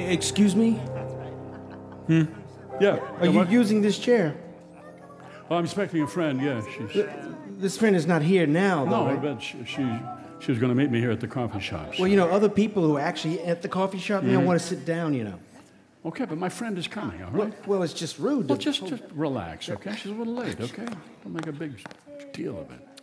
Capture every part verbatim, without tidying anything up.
excuse me? Hmm? Yeah. Are you using this chair? Oh, I'm expecting a friend, yeah. She's... This friend is not here now, though, No, right? but she, she, she was going to meet me here at the coffee shop. So. Well, you know, other people who are actually at the coffee shop, mm-hmm. they don't want to sit down, you know. Okay, but my friend is coming, all right? Well, well it's just rude. Well, just, just relax, okay? She's a little late, okay? Don't make a big deal of it.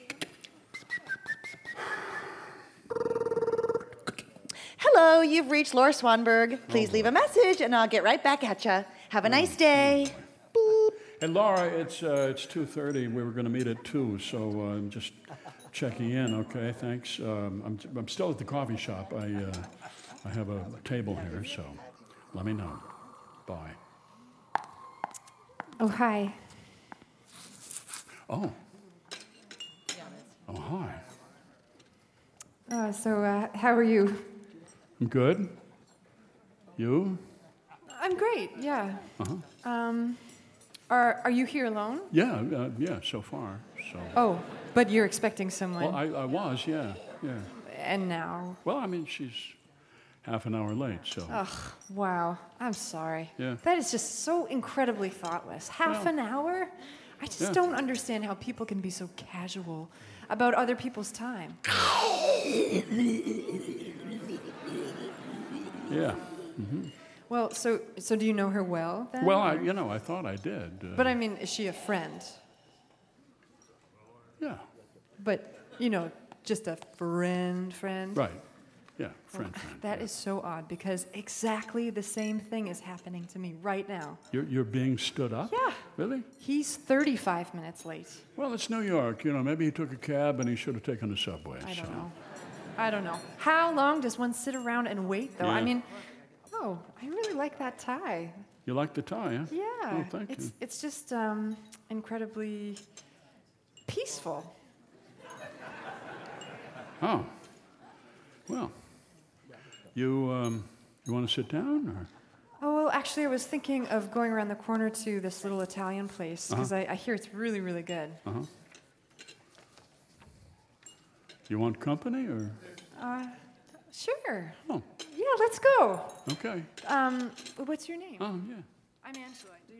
Hello, you've reached Laura Swanberg. Please oh, leave a message, and I'll get right back at you. Have a nice day. Boop. Hey, Laura, it's uh, it's two thirty. We were going to meet at two, so uh, I'm just checking in, okay? Thanks. Um, I'm, I'm still at the coffee shop. I, uh, I have a table here, so let me know. Bye. Oh, hi. Oh. Oh, hi. Uh, so, uh, how are you? I'm good. You? I'm great, yeah. Uh-huh. Um, are, are you here alone? Yeah, uh, yeah, so far, so. Oh, but you're expecting someone. Well, I, I was, yeah, yeah. And now? Well, I mean, she's half an hour late, so. Ugh, wow. I'm sorry. Yeah. That is just so incredibly thoughtless. Half well, an hour? I just yeah. don't understand how people can be so casual about other people's time. Yeah. Mm-hmm. Well, so so do you know her well, then? Well, I, you know, I thought I did. Uh, but I mean, is she a friend? Yeah. But, you know, just a friend friend? Right. Yeah, friend, well, friend. That yeah. is so odd, because exactly the same thing is happening to me right now. You're, you're being stood up? Yeah. Really? He's thirty-five minutes late. Well, it's New York. You know, maybe he took a cab and he should have taken the subway. I don't so. know. I don't know. How long does one sit around and wait, though? Yeah. I mean, oh, I really like that tie. You like the tie, huh? Yeah. Oh, thank it's, you. It's just um, incredibly peaceful. Oh. Well. You, um, you want to sit down, or? Oh, well, actually, I was thinking of going around the corner to this little Italian place, because uh-huh. I, I hear it's really, really good. Uh-huh. You want company, or? Uh, sure. Oh. Yeah, let's go. Okay. Um, what's your name? Oh, yeah. I'm Angela. Do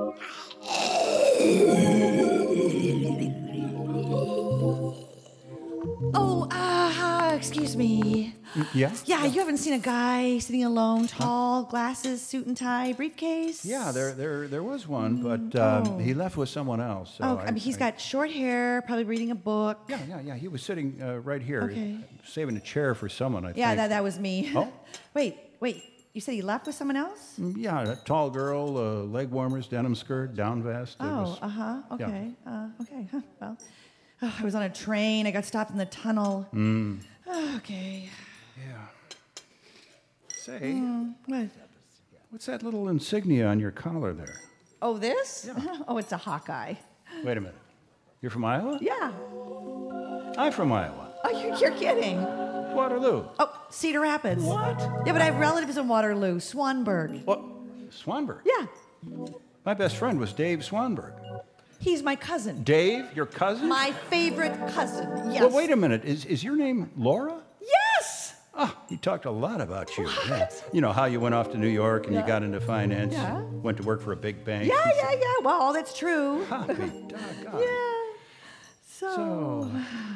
you... Oh, uh, excuse me. Yeah? Yeah, you haven't seen a guy sitting alone, tall, glasses, suit and tie, briefcase? Yeah, there there, there was one, but um, oh. he left with someone else. So oh, I, I mean, he's I, got short hair, probably reading a book. Yeah, yeah, yeah. He was sitting uh, right here, okay. saving a chair for someone, I yeah, think. that, that was me. Oh? Wait, wait. You said he left with someone else? Yeah, a tall girl, uh, leg warmers, denim skirt, down vest. It Oh, was, uh-huh. Okay. Yeah. Uh, okay. Huh. Well, oh, I was on a train. I got stopped in the tunnel. Mm. Oh, okay. Yeah. Say, mm, what? What's that little insignia on your collar there? Oh, this? Yeah. Oh, it's a Hawkeye. Wait a minute. You're from Iowa? Yeah. I'm from Iowa. Oh, you're, you're kidding. Waterloo. Oh, Cedar Rapids. What? Yeah, but I have relatives in Waterloo. Swanberg. What? Swanberg? Yeah. My best friend was Dave Swanberg. He's my cousin. Dave, your cousin? My favorite cousin, yes. Well, wait a minute. Is is your name Laura? Yes! Oh, he talked a lot about you. What? Yeah. You know, how you went off to New York and yeah. you got into finance. Yeah. Went to work for a big bank. Yeah, yeah, yeah. Well, all that's true. Oh, be doggone. Yeah. So... So...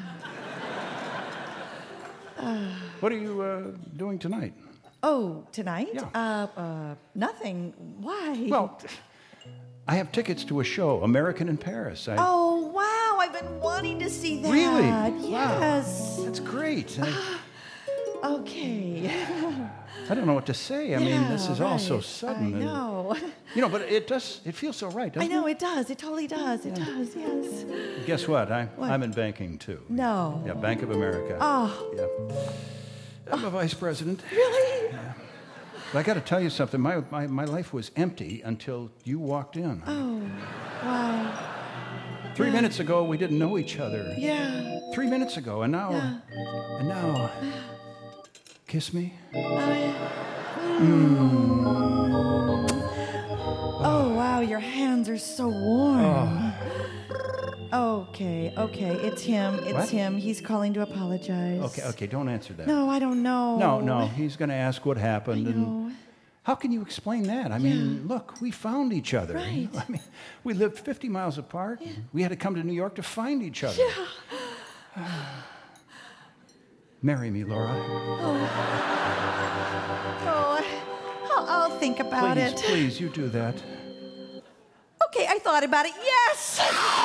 What are you uh, doing tonight? Oh, tonight? Yeah. Uh, uh, nothing. Why? Well, I have tickets to a show, American in Paris. I... Oh, wow. I've been wanting to see that. Really? Yes. Wow. That's great. I... Okay. I don't know what to say. I yeah, mean, this is right. all so sudden. I know. And, you know, but it does, it feels so right, doesn't I know, it? it does. It totally does. It Yeah. does, yes. Guess what? I, What? I'm in banking, too. No. Yeah, Bank of America. Oh. Yeah. I'm a vice president. Really? Yeah. But I got to tell you something. My, my, my life was empty until you walked in. Oh, wow. Three Yeah. minutes ago, we didn't know each other. Yeah. Three minutes ago, and now... Yeah. And now... Kiss me? I... Mm. Oh, wow, your hands are so warm. Oh. Okay, okay, it's him, it's What? him. He's calling to apologize. Okay, okay, don't answer that. No, I don't know. No, no, he's going to ask what happened, I know. and How can you explain that? I mean, look, we found each other. Right. I mean, we lived fifty miles apart. Yeah. We had to come to New York to find each other. Yeah. Marry me, Laura. Oh, I'll, I'll think about Please, it. please, you do that. Okay, I thought about it. Yes!